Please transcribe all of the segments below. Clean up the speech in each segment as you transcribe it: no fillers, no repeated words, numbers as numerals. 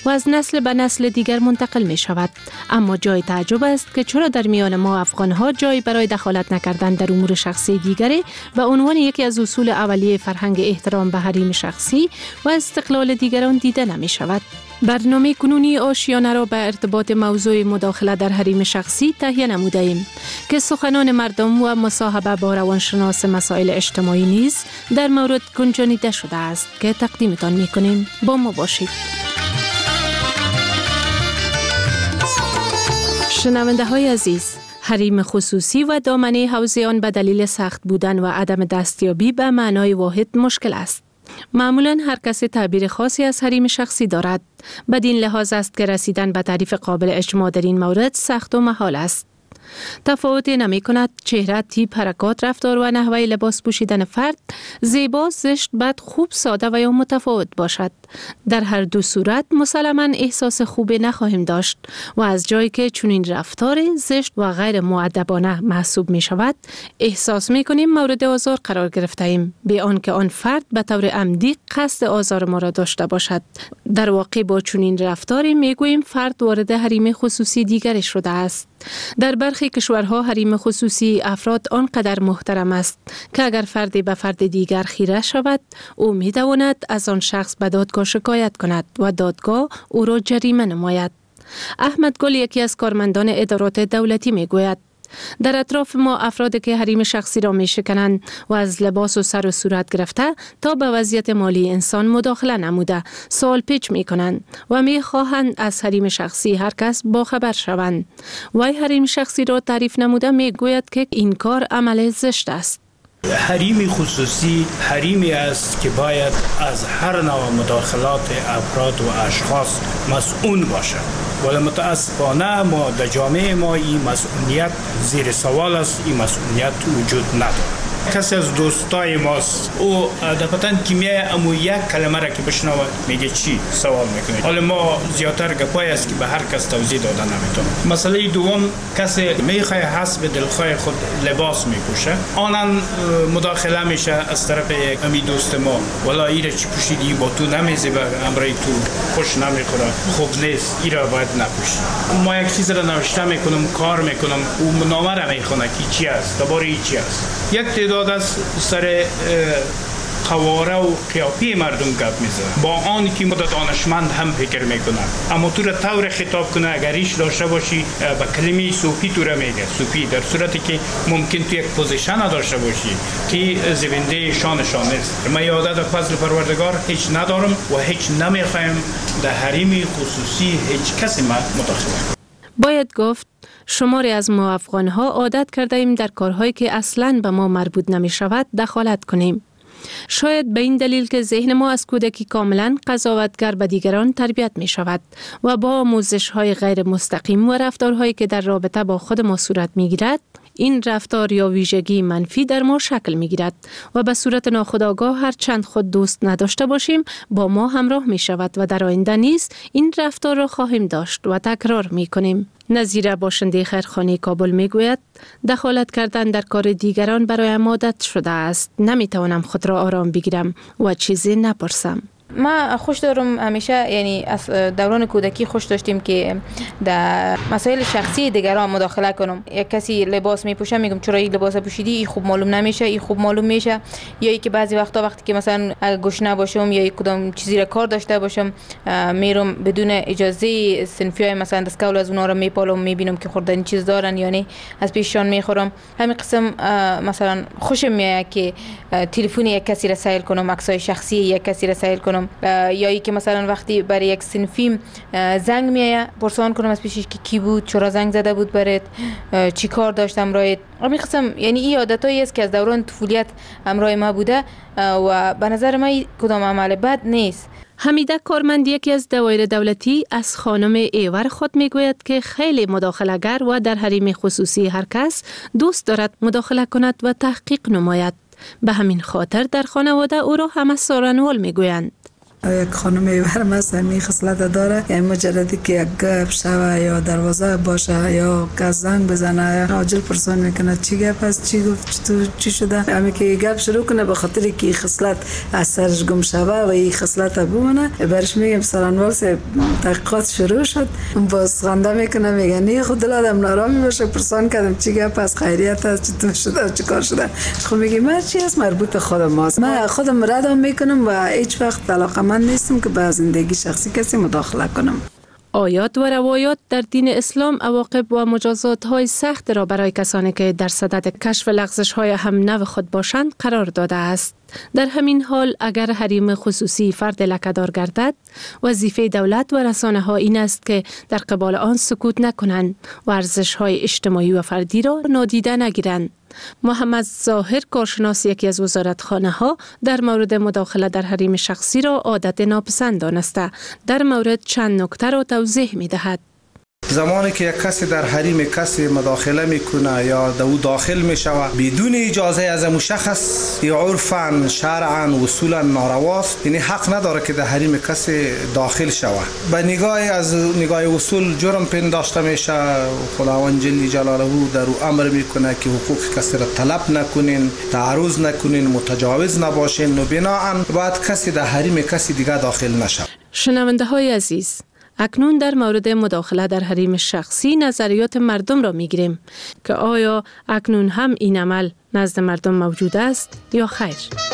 و از نسل به نسل دیگر منتقل می شود. اما جای تعجب است که چرا در میان ما افغان‌ها جای برای دخالت نکردن در امور شخصی دیگری و عنوان یکی از اصول اولیه فرهنگ احترام به حریم شخصی و استقلال دیگران دیده نمی شود. برنامه کنونی آشیانه را به ارتباط موضوع مداخله در حریم شخصی تهیه نموده ایم که سخنان مردم و مصاحبه با روانشناس مسائل اجتماعی نیز در مورد گنجانیده شده است که تقدیمتان می‌کنیم. با ما باشید. شنونده های عزیز، حریم خصوصی و دامنه حوزه آن به دلیل سخت بودن و عدم دستیابی به معنای واحد مشکل است. معمولاً هر کسی تعبیر خاصی از حریم شخصی دارد. بدین لحاظ است که رسیدن به تعریف قابل اجماع در این مورد سخت و محال است. تفاوتی نمی کند چهره، تیپ، حرکات، رفتار و نحوه لباس پوشیدن فرد زیبا، زشت، بد، خوب، ساده و یا متفاوت باشد. در هر دو صورت مسلماً احساس خوبی نخواهیم داشت و از جایی که چنین رفتار زشت و غیر مؤدبانه محسوب می شود، احساس می کنیم مورد آزار قرار گرفته ایم، بی آنکه آن فرد به طور عمدی قصد آزار ما را داشته باشد. در واقع با چنین رفتاری می گوییم فرد وارد حریم خصوصی دیگری شده است. در برخی کشورها حریم خصوصی افراد آنقدر محترم است که اگر فردی به فرد دیگر خیره شود، او می تواند از آن شخص به دادگاه شکایت کند و دادگاه او را جریمه نماید. احمد گل یکی از کارمندان ادارات دولتی می گوید در اطراف ما افرادی که حریم شخصی را می شکنند و از لباس و سر و صورت گرفته تا به وضعیت مالی انسان مداخله نموده سوال پیچ می کنند و می خواهند از حریم شخصی هر کس باخبر شوند. وی حریم شخصی را تعریف نموده می گوید که این کار عمل زشت است. حریم خصوصی حریمی است که باید از هر نوع مداخلات افراد و اشخاص مسئول باشد. ولی متاسفانه ما در جامعه ما این مسئولیت زیر سوال است، این مسئولیت وجود ندارد. کسی از دوستای ماست او دفعتاً کیمیای امو یک کلمه را که بشنوه میگه چی سوال میکنه. حالا ما زیادتر گپای است که به هر کس توضیح داده نمیتونه. مسئله دوم، کسی میخواد حسب دلخواه خود لباس میپوشه، آنان مداخله میشه از طرف یک امی دوست ما، والا ایره چی پوشیدی با تو نمیزیبه، امرای تو خوش نمیخوره، خوب نیست، ایره باید نپوشی. ما یک چیز را نوشته میکنم، کار میکنم، او نامه را میخونه که چی است، درباره چی است. یک تعداد از سر قواره و قیافی مردم گپ میزنه، با آن که مدت دانشمند هم فکر میکنه، اما تو را طور خطاب کنه اگر ایش داشته باشی با کلمه صوفی تو را میگه صوفی، در صورتی که ممکن تو یک پوزیشن داشته باشی که زبنده شانشان نیست. من یاد در فضل پروردگار هیچ ندارم و هیچ نمیخوایم در حریم خصوصی هیچ کسی مداخله. باید گفت شماری از ما افغان‌ها عادت کرده ایم در کارهایی که اصلاً به ما مربوط نمی شود دخالت کنیم. شاید به این دلیل که ذهن ما از کودکی کاملاً قضاوتگر به دیگران تربیت می شود و با آموزش‌های غیر مستقیم و رفتارهایی که در رابطه با خود ما صورت می گیرد، این رفتار یا ویژگی منفی در ما شکل می گیرد و به صورت ناخودآگاه هر چند خود دوست نداشته باشیم با ما همراه می شود و در آینده نیز این رفتار را خواهیم داشت و تکرار می کنیم. نظیر باشنده خیرخانه کابل می گوید دخالت کردن در کار دیگران برایم عادت شده است. نمی توانم خود را آرام بگیرم و چیزی نپرسم. ما خوش دارم همیشه، یعنی از دوران کودکی خوش داشتیم که در مسائل شخصی دیگران مداخله کنم. یک کسی لباس میپوشه میگم چرا این لباس پوشیدی، این خوب معلوم نمیشه، این خوب معلوم میشه. یا اینکه بعضی وقتی که مثلا گشنه باشم یا کدام چیزی را کار داشته باشم میرم بدون اجازه صنفیای مثلا دستکول از اونها را میپالم، میبینم که خوردن چیز دارن یا نه، از پیششان میخورم. همین قسم مثلا خوشم میاد که تلفن یک کسی را سائل کنم، عکسای شخصی یک کسی را سائل کنم، یا ای که مثلا وقتی برای یک صنفی زنگ میاد پرسان کنم از پیشش که کی بود، چرا زنگ زده بود برات، چی کار داشتم رایت. همین قسم یعنی این عادتایی است که از دوران طفولیت همراه ما بوده و به نظر من کدام عمل بد نیست. حمیده کارمند یکی از دوایر دولتی از خانم ایور خود میگوید که خیلی مداخله‌گر و در حریم خصوصی هر کس دوست دارد مداخله کند و تحقیق نماید. به همین خاطر در خانواده او را همه سارنوال میگویند. یک خانمی برم است همین خصلت داره، یعنی مجردی که یک گپ شوه یا دروازه باشه یا کس زنگ بزنه عاجل پرسان میکنه چی گپ است، چی گفت، چی شده، همین که گپ شروع کنه به خاطر که خصلت از سرش گم شوه و این خصلت بمونه. برش میگم سرانوال سه تحقیقات شروع شد، باز خنده میکنه میگه نه خود دل آدم نارامی باشه پرسان کردم چی گپ است، خیریت است، چطور شده، چی کار شده. خب میگه من چی است مربوط به خودم ماست، من خودم رد میکنم و هیچ وقت علاقمند نیستم که به زندگی شخصی کسی مداخله کنم. آیات و روایات در دین اسلام عواقب و مجازات های سخت را برای کسانی که در صدد کشف لغزش های هم نو خود باشند قرار داده است. در همین حال اگر حریم خصوصی فرد لکه‌دار گردد، وظیفه دولت و رسانه ها این است که در قبال آن سکوت نکنند و ارزش های اجتماعی و فردی را نادیده نگیرند. محمد ظاهر کارشناس یکی از وزارتخانه ها در مورد مداخله در حریم شخصی را عادت ناپسند دانسته در مورد چند نکته را توضیح می دهد. زمانی که یک کسی در حریم کسی مداخله میکنه یا در او داخل میشود بدون اجازه از اون شخص، یا عرفاً شرعاً اصولاً نارواست، یعنی حق نداره که در حریم کسی داخل شود. به نگاه اصول جرم پنداشته میشه. خداوند جل جلاله در او امر میکنه که حقوق کسی را طلب نکنین، تعرض نکنین، متجاوز نباشین و بنااً باید کسی در حریم کسی دیگه داخل نشه. شنونده های عزیز، اکنون در مورد مداخله در حریم شخصی نظریات مردم را میگیریم که آیا اکنون هم این عمل نزد مردم موجود است یا خیر؟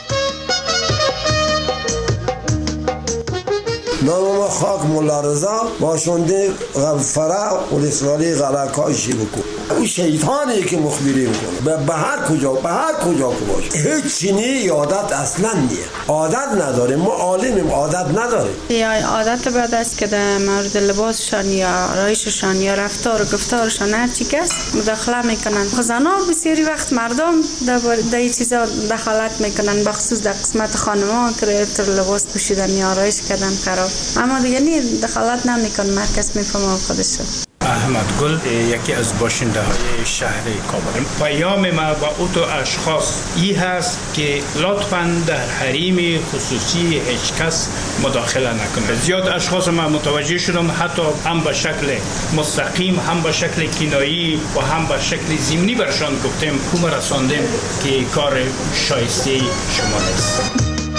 نام خاک مولا رضا باشنده غفره و اسلالی غلقایشی بکن. او شیطانی که مخبری میکنه به هر کجا که باشه. هیچ چینی عادت اصلا نیه، عادت نداریم، ما عالمیم، عادت نداریم. یا عادت بعد است که در مورد لباسشان یا آرایششان یا رفتار و گفتارشان هر چی کس مداخله میکنن. خزانا بسیاری وقت مردم در این چیزا دخالت میکنن، بخصوص در قسمت خانم‌ها که لباس پوشیدن یا آرایش کردن خراب، اما دیگه نی دخالت نمیکنن، هر کس میفهمه خودش. احمد گل یکی از باشنده های شهر کابل. پیام ما با او تو اشخاص ای هست که لطفاً در حریم خصوصی هیچ کس مداخله نکنه. زیاد اشخاص ما متوجه شدم حتی هم به شکل مستقیم، هم به شکل کنایی و هم به شکل ضمنی برشان گفتیم، کوم رساندیم که کار شایسته شما نیست.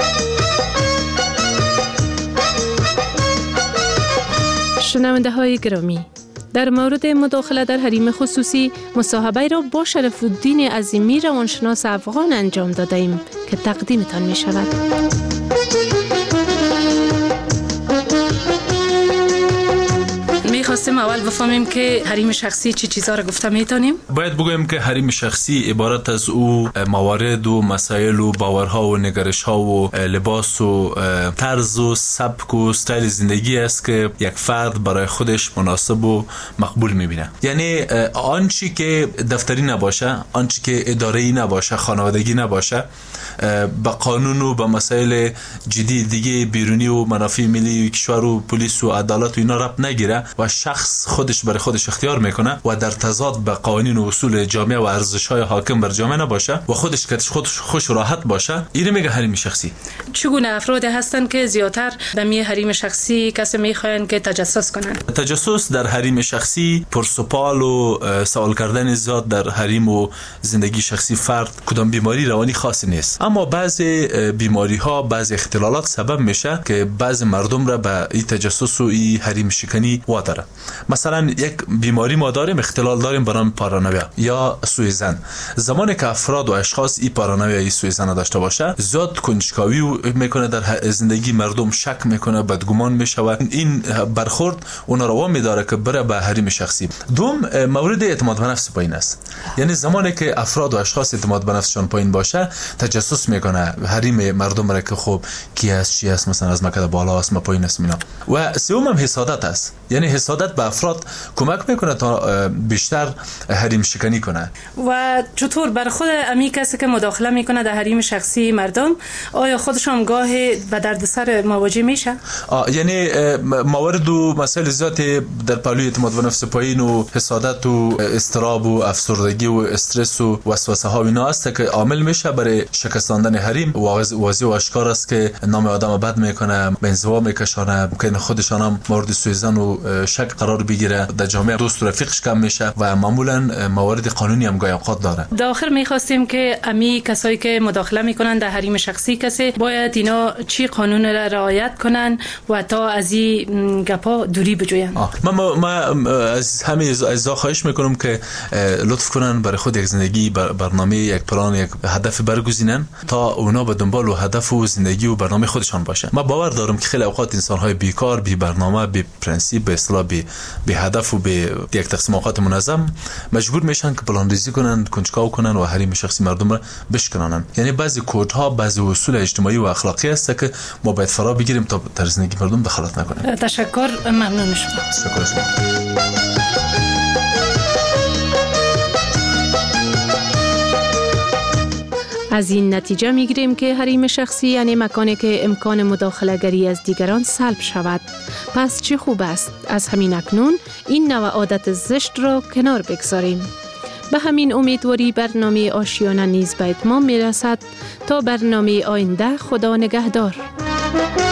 شنونده های گرامی، در مورد مداخله در حریم خصوصی مصاحبه را با شرف الدین عظیمی روانشناس افغان انجام داده ایم که تقدیمتان می شود. می‌خواستیم اول بفهمیم که حریم شخصی چه چیزا را گفته میتونیم؟ باید بگویم که حریم شخصی عبارت از او موارد و مسائل و باورها و نگرش‌ها و لباس و طرز و سبک و استایل زندگی است که یک فرد برای خودش مناسب و مقبول می‌بینه. یعنی آنچه که دفتری نباشه، آنچه که اداره‌ای نباشه، خانوادگی نباشه، با قانون و با مسائل جدی دیگه بیرونی و منافع ملی کشور و پلیس و عدالت و اینا ربط نگیره و شخص خودش برای خودش اختیار میکنه و در تضاد با قوانین و اصول جامعه و ارزش‌های حاکم بر جامعه نباشه و خودش که خوش و راحت باشه، اینو میگه حریم شخصی. چگونه افراد هستن که زیاتر در می حریم شخصی کسی میخواین که تجسس کنن؟ تجسس در حریم شخصی پرسپال و سوال کردن زیاد در حریم و زندگی شخصی فرد کدام بیماری روانی خاصی نیست، اما بعضی بیماری ها، بعضی اختلالات سبب میشه که بعضی مردم را به این تجسس و این حریم شکنی واداره. مثلا یک بیماری ما داریم، اختلال داریم به نام پارانویا یا سوءظن. زمانی که افراد و اشخاص این پارانویا یا سوءظن داشته باشه، زیاد کنجکاوی میکنه در زندگی مردم، شک میکنه، بدگمان میشه و این برخورد اون رو وامی داره که بره به حریم شخصی. دوم، مورد اعتماد به نفس پایین است. یعنی زمانی که افراد و اشخاص اعتماد به نفسشون پایین باشه، تجسس میکنه حریم مردم را که خب کی است، چی است، مثلا از مکه بالا است، ما پایین است اینا. و سوم هم حسادت است. یعنی حسادت عادت به افراد کمک میکنه تا بیشتر حریم شکنی کنه. و چطور بر خود امی کسی که مداخله میکنه در حریم شخصی مردم، آیا خودشان گاهی به دردسر مواجه میشه؟ یعنی موارد و مسائل زیادی در پهلوی اعتماد به نفس پایین و حسادت و اضطراب و افسردگی و استرس و وسوسه ها اینا است که عامل میشه برای شکستاندن حریم. واضح و آشکار است که نام آدم بد میکنه، به انزوا میکشانه، ممکن خودشان هم مورد سوء ظن و شک قرار بگیره، در جامعه دوست و رفیقش کم میشه و معمولا موارد قانونی هم گاهی اوقات داره. در آخر میخواستیم که امی کسایی که مداخله میکنن در حریم شخصی کسی باید اینا چی قانون را رعایت کنن و تا از این گپا دوری بجوین. من از همه اعضا خواهش میکنم که لطف کنن برای خود یک زندگی برنامه، یک پلان، یک هدف برگزینن تا اونا به دنبال و هدف و زندگی و برنامه خودشان باشه. من باور دارم که خیلی اوقات انسان‌های بیکار، بی برنامه، بی پرنسیپ، به اصطلاح بی هدف و به یک تقسیم اوقات منظم مجبور میشن که پلان‌ریزی کنن، کنجکاو کنن و حریم شخصی مردم را بشکنن. یعنی بعضی کودها، بعضی اصول اجتماعی و اخلاقی است که ما باید فرا بگیریم تا در زندگی مردم دخالت نکنیم. تشکر، ممنون شما. تشکر. از این نتیجه میگیریم که حریم شخصی یعنی مکانی که امکان مداخله گری از دیگران سلب شود. پس چه خوب است از همین اکنون این نوع عادت زشت را کنار بگذاریم. به همین امیدواری برنامه آشیانه نیز به اتمام میرسد. تا برنامه آینده، خدا نگهدار.